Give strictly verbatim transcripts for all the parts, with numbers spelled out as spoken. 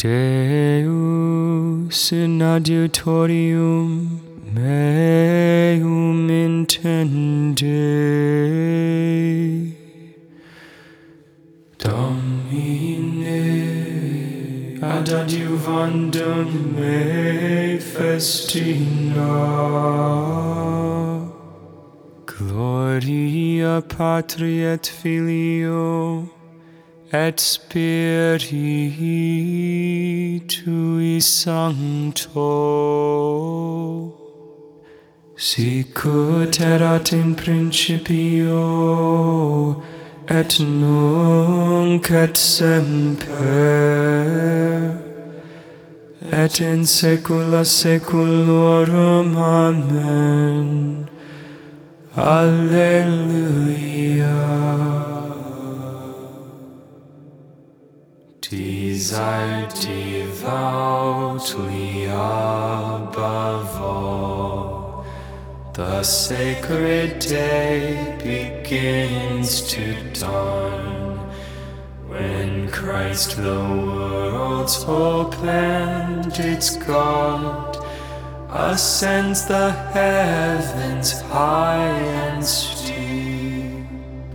Deus in adiutorium meum intende, Domine ad adiuvandum me festina, Gloria Patri et Filio et Spiritui Sancto, sicut erat in principio, et nunc et semper, et in saecula saeculorum. Amen. Alleluia. Desire devoutly above all, the sacred day begins to dawn, when Christ the world's hope and its God ascends the heavens high and steep.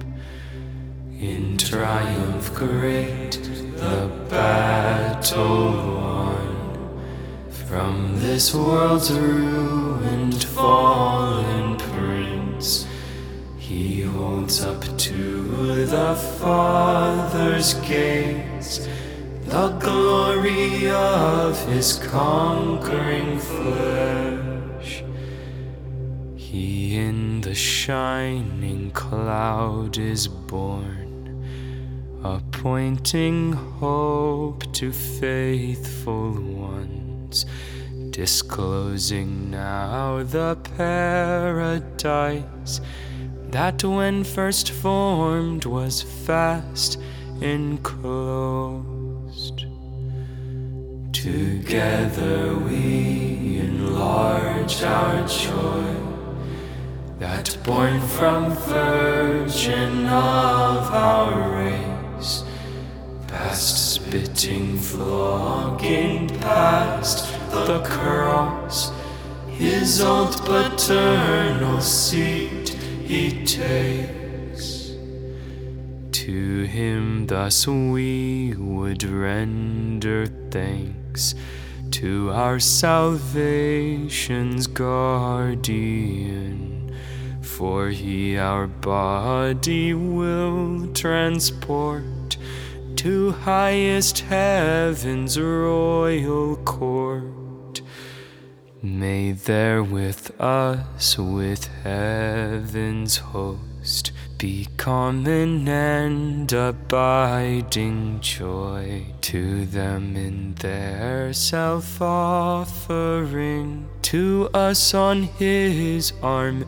In triumph great the battle won, from this world's ruined fallen prince he holds up to the Father's gates the glory of his conquering flesh. He in the shining cloud is born, appointing hope to faithful ones, disclosing now the paradise that when first formed was fast enclosed. Together we enlarge our joy, that born from virgin of our race, past spitting, flogging, past the cross, his old paternal seat he takes. To him thus we would render thanks, to our salvation's guardian, for he our body will transport to highest heaven's royal court. May there with us, with heaven's host, be common and abiding joy to them in their self-offering, to us on his arm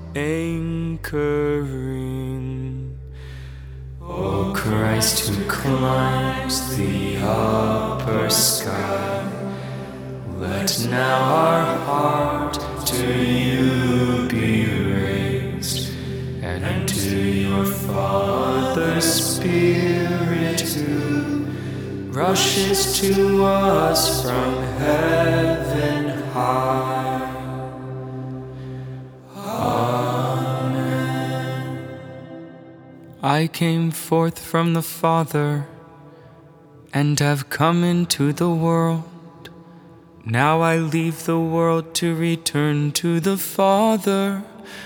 anchoring. O Christ who climbs the upper sky, let now our heart to you be raised, and to your Father's Spirit who rushes to us from heaven high. Amen. I came forth from the Father, and have come into the world. Now I leave the world to return to the Father.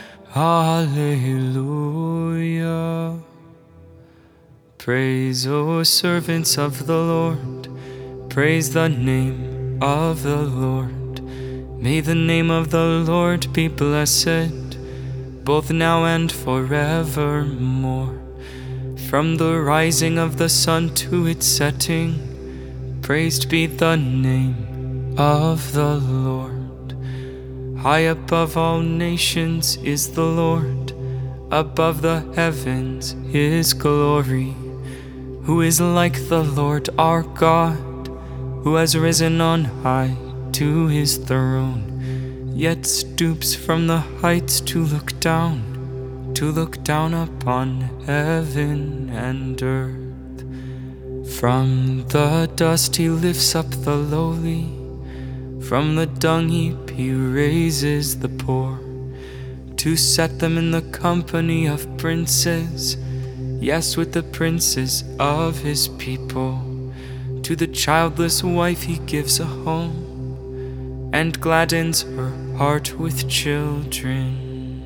Alleluia. Praise, O servants of the Lord. Praise the name of the Lord. May the name of the Lord be blessed, both now and forevermore. From the rising of the sun to its setting, praised be the name of the Lord. High above all nations is the Lord, above the heavens his glory. Who is like the Lord our God, who has risen on high to his throne, yet stoops from the heights to look down, to look down upon heaven and earth. From the dust he lifts up the lowly, from the dung heap he raises the poor, to set them in the company of princes, yes, with the princes of his people. To the childless wife he gives a home, and gladdens her heart with children.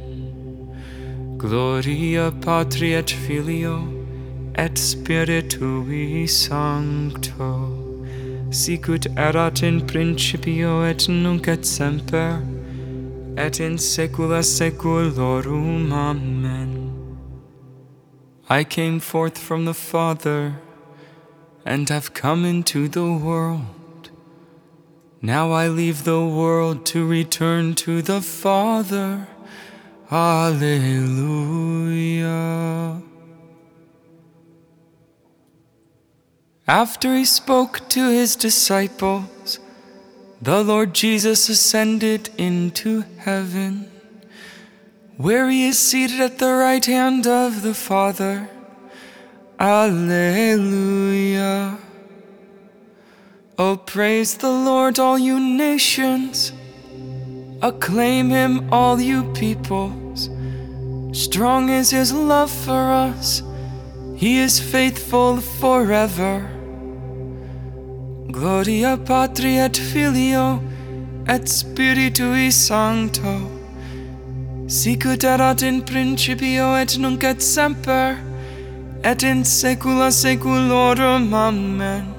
Gloria Patri et Filio et Spiritui Sancto, sicut erat in principio et nunc et semper, et in saecula saeculorum. Amen. I came forth from the Father, and have come into the world. Now I leave the world to return to the Father. Alleluia. After he spoke to his disciples, the Lord Jesus ascended into heaven, where he is seated at the right hand of the Father. Alleluia. Oh, praise the Lord, all you nations. Acclaim him, all you peoples. Strong is his love for us. He is faithful forever. Gloria Patri et Filio et Spiritui Sancto, sicut erat in principio et nunc et semper, et in saecula saeculorum. Amen.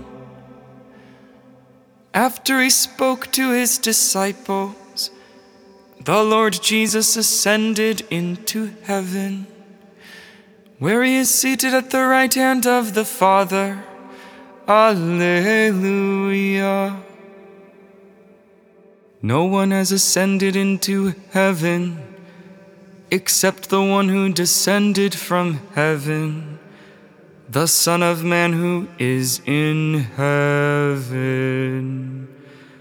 After he spoke to his disciples, the Lord Jesus ascended into heaven, where he is seated at the right hand of the Father. Alleluia. No one has ascended into heaven except the one who descended from heaven, the Son of Man who is in heaven.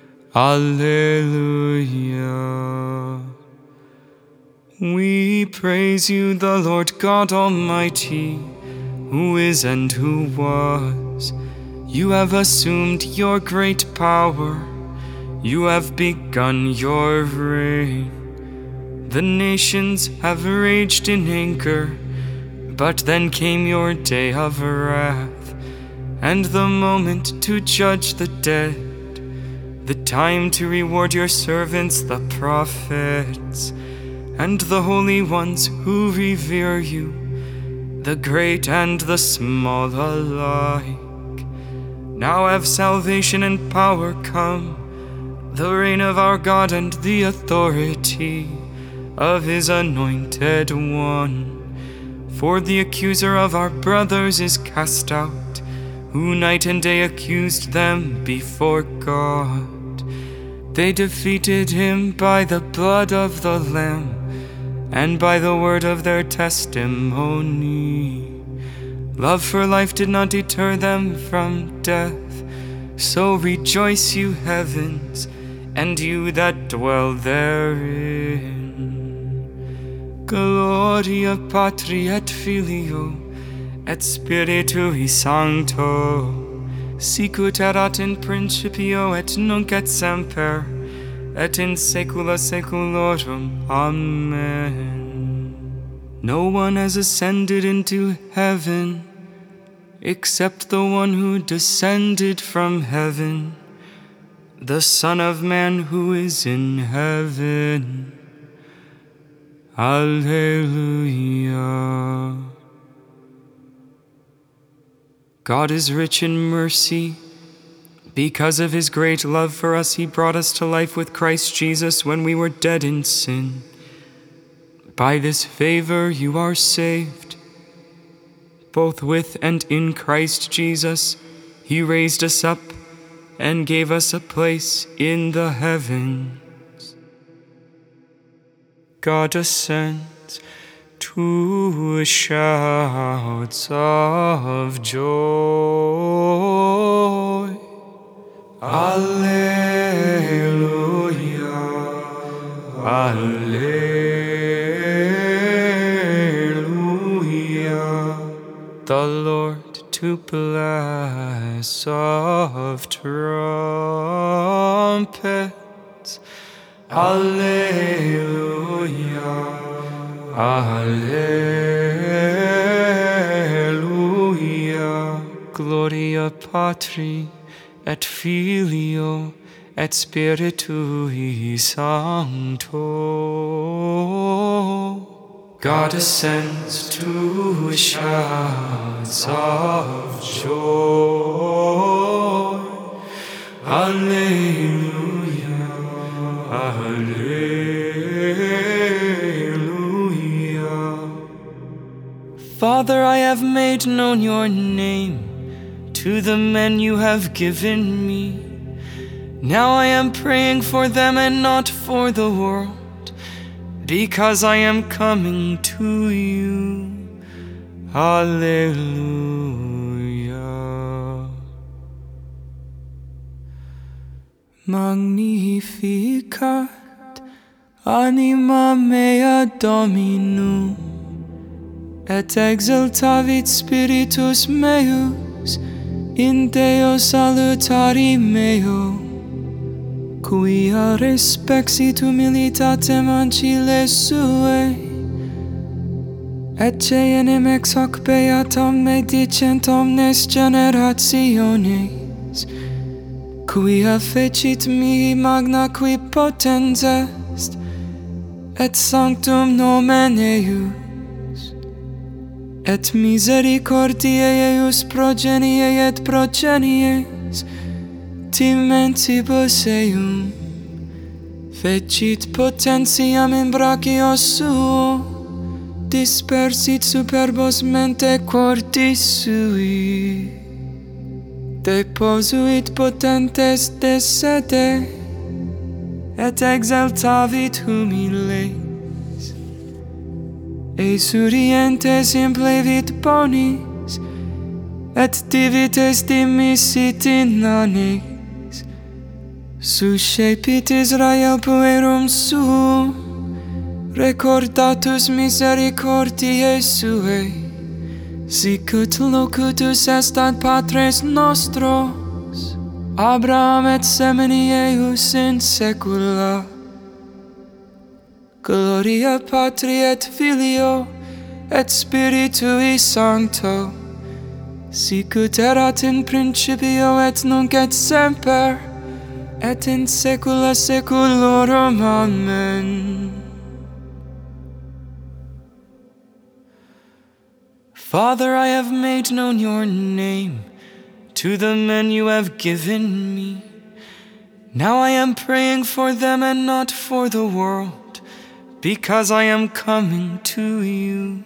Alleluia. We praise you, the Lord God Almighty, who is and who was. You have assumed your great power. You have begun your reign. The nations have raged in anger, but then came your day of wrath, and the moment to judge the dead, the time to reward your servants, the prophets, and the holy ones who revere you, the great and the small alike. Now have salvation and power come, the reign of our God and the authority of his anointed one. For the accuser of our brothers is cast out, who night and day accused them before God. They defeated him by the blood of the Lamb and by the word of their testimony. Love for life did not deter them from death. So rejoice, you heavens, and you that dwell therein. Gloria Patri et Filio et Spiritui Sancto, sicut erat in principio et nunc et semper, et in saecula saeculorum. Amen. No one has ascended into heaven except the one who descended from heaven, the Son of Man who is in heaven. Alleluia. God is rich in mercy. Because of his great love for us, he brought us to life with Christ Jesus when we were dead in sin. By this favor you are saved. Both with and in Christ Jesus, he raised us up and gave us a place in the heavens. God ascends to shouts of joy. Alleluia. Alleluia. The Lord to bless. chorus of trumpets. Alleluia, Alleluia. Gloria Patri et Filio et Spiritui Sancto. God ascends to shouts of joy. Alleluia, Alleluia. Father, I have made known your name to the men you have given me. Now I am praying for them and not for the world, because I am coming to you. Alleluia. Magnificat anima mea Dominum, et exultavit spiritus meus in Deo salutari meo, quia respexit humilitatem ancile suae, et enim ex hoc beatam me dicent omnes generationes, quia fecit mihi magna qui potens est, et sanctum nomen eius, et misericordiae eius progeniae et progenies timentibus eum, fecit potentiam in brachio suo, dispersit superbos mente cordis sui, deposuit potentes de sede, et exaltavit humiles, esurientes implevit bonis, et divites dimissit inanes, suscepit Israel puerum suum, recordatus misericordiae suae, sicut locutus est ad patres nostros, Abraham et semini eius in saecula. Gloria Patri et Filio et Spiritui Sancto, sicut erat in principio et nunc et semper, et in saecula saeculorum. Amen. Father, I have made known your name to the men you have given me. Now I am praying for them and not for the world, because I am coming to you.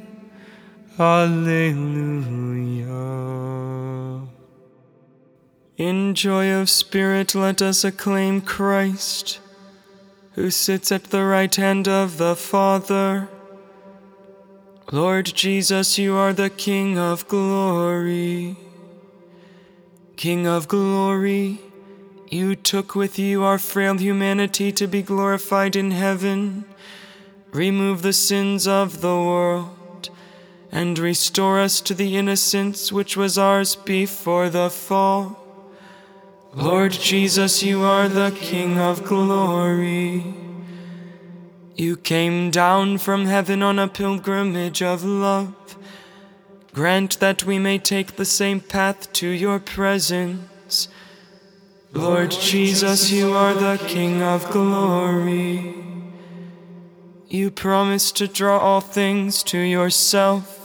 Alleluia. In joy of spirit let us acclaim Christ, who sits at the right hand of the Father. Lord Jesus, you are the King of glory. King of glory, you took with you our frail humanity to be glorified in heaven. Remove the sins of the world, and restore us to the innocence which was ours before the fall. Lord Jesus, you are the King of glory. You came down from heaven on a pilgrimage of love. Grant that we may take the same path to your presence. Lord Jesus, you are the King of glory. You promised to draw all things to yourself.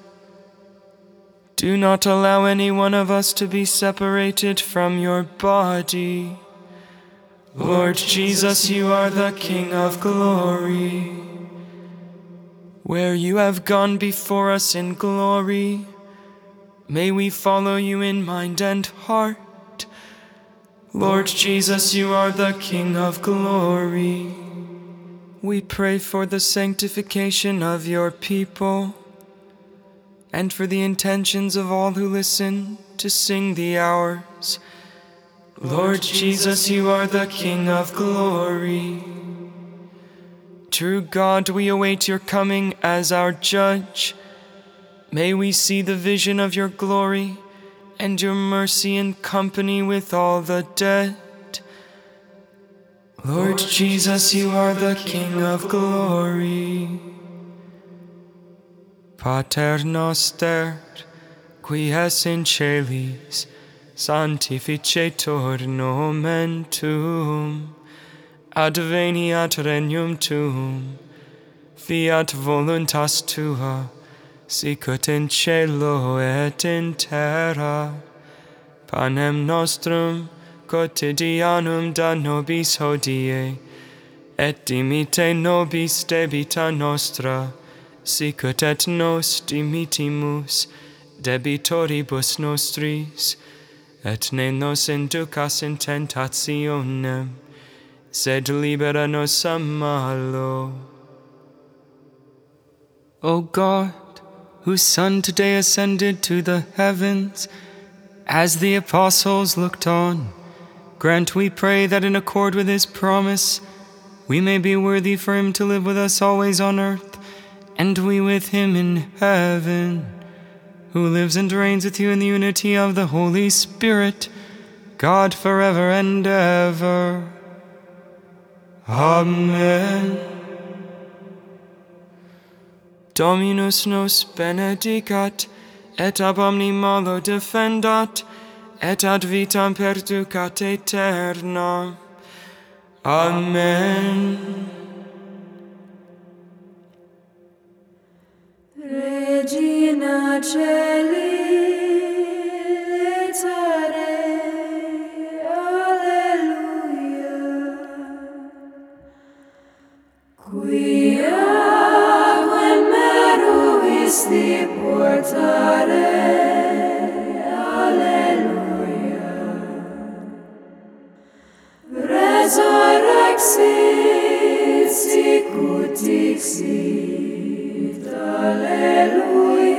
Do not allow any one of us to be separated from your body. Lord Jesus, you are the King of glory. Where you have gone before us in glory, may we follow you in mind and heart. Lord Jesus, you are the King of glory. We pray for the sanctification of your people, and for the intentions of all who listen to sing the hours. Lord Jesus, you are the King of glory. True God, we await your coming as our judge. May we see the vision of your glory and your mercy in company with all the dead. Lord Jesus, you are the King of glory. Pater noster, qui es in celis, sanctificetur nomen tuum, adveniat regnum tuum, fiat voluntas tua, sicut in cielo et in terra. Panem nostrum quotidianum da nobis hodie, et dimite nobis debita nostra, sicut et nos dimitimus debitoribus nostris, et ne nos inducas in tentationem, sed libera nos a malo. O God, whose Son today ascended to the heavens, as the apostles looked on, grant, we pray, that in accord with his promise, we may be worthy for him to live with us always on earth, and we with him in heaven, who lives and reigns with you in the unity of the Holy Spirit, God forever and ever. Amen. Dominus nos benedicat, et ab omni malo defendat, et ad vitam perducat aeterna. Amen. Regina Caeli, letare, alleluia. Quia quem meruisti portare, alleluia. Resurrexit sicut dixit, alleluia.